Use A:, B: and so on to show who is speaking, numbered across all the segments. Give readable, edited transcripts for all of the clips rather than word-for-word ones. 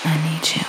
A: I need you.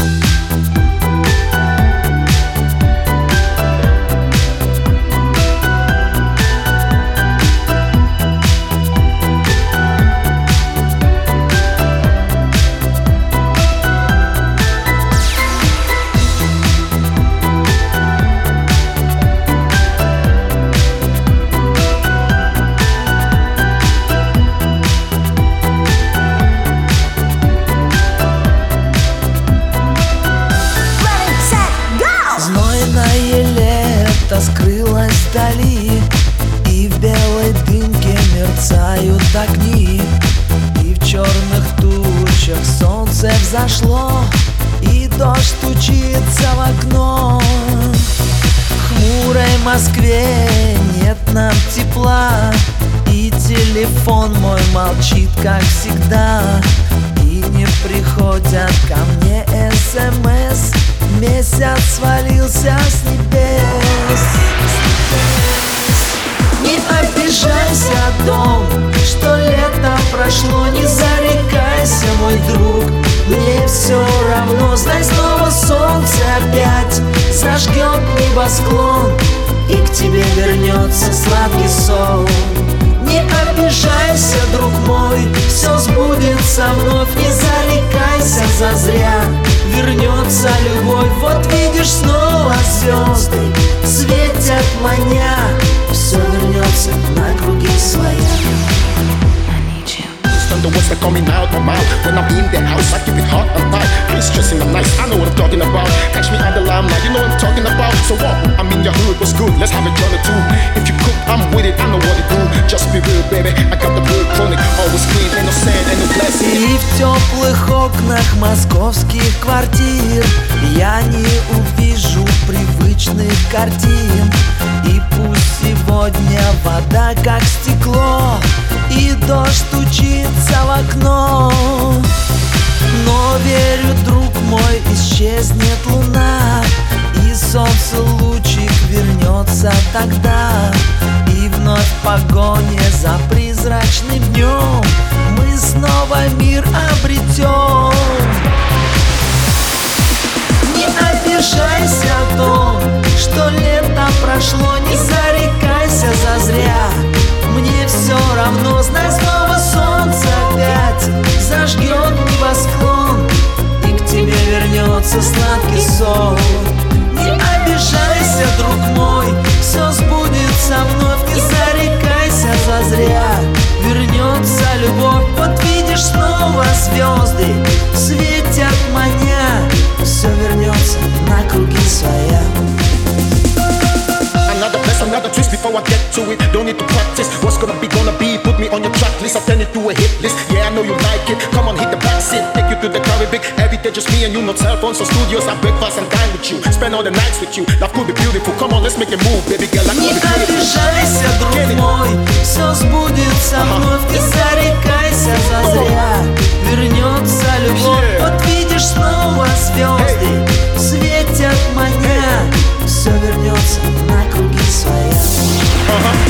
B: Скрылась вдали, и в белой дымке мерцают огни, и в черных тучах солнце взошло, и дождь стучится в окно. В хмурой Москве нет нам тепла, и телефон мой молчит, как всегда, и не приходят ко мне СМС. Месяц свалился с небес. Не обижайся, дом, что лето прошло. Не зарекайся, мой друг, мне все равно. Знай, снова солнце опять зажгет небосклон, и к тебе вернется сладкий сон. Не обижайся, друг мой, все сбудется вновь. Не зарекайся зазря, вернется любовь. Вот видишь, снова звезды светят маня, все вернется на круги своя.
C: The words that coming out my mouth. When I'm in the house, I keep it hot and tight. I ain't stressing, I'm nice, I know what I'm talking about. Catch me on the limelight, you know what I'm talking about. So what? I'm in your hood, what's good? Let's have a jolly too. If you cook, I'm with it, I know what to do. Just be real, baby, I got the real chronic. Always clean, ain't no sand, ain't no blessing.
B: И в теплых окнах московских квартир я не увижу привычных картин. И пусть сегодня вода как стекло, и дождь стучится в окно, но верю, друг мой, исчезнет луна, и солнце лучик вернется тогда, и вновь в погоне за призрачным днем мы снова мир обретем. Не обижайся, дом, что лето прошло. Не зарекайся зазря, мне все равно. Знай, снова солнце опять зажгет небосклон, и к тебе вернется сладкий сон. Не обижайся, друг мой, все сбудется вновь. Не зарекайся зазря, вернется любовь. Вот видишь, снова звезды светят маня, все вернется на круги своя.
C: Another twist before I get to it. Don't need to practice. What's gonna be, put me on your track list. I'll turn it to a hit list. Yeah, I know you like it. Come on, hit the back seat. Take you to the Caribbean. Every day just me and you, no cell phones or studios. I breakfast and dine with you. Spend all the nights with you. Life could be beautiful. Come on, let's make a move, baby girl. I
B: Не обижайся, друг мой, все сбудется вновь. Не зарекайся зазря, вернется любовь. Вот видишь, снова звезды светят маня, все вернется на круги своя.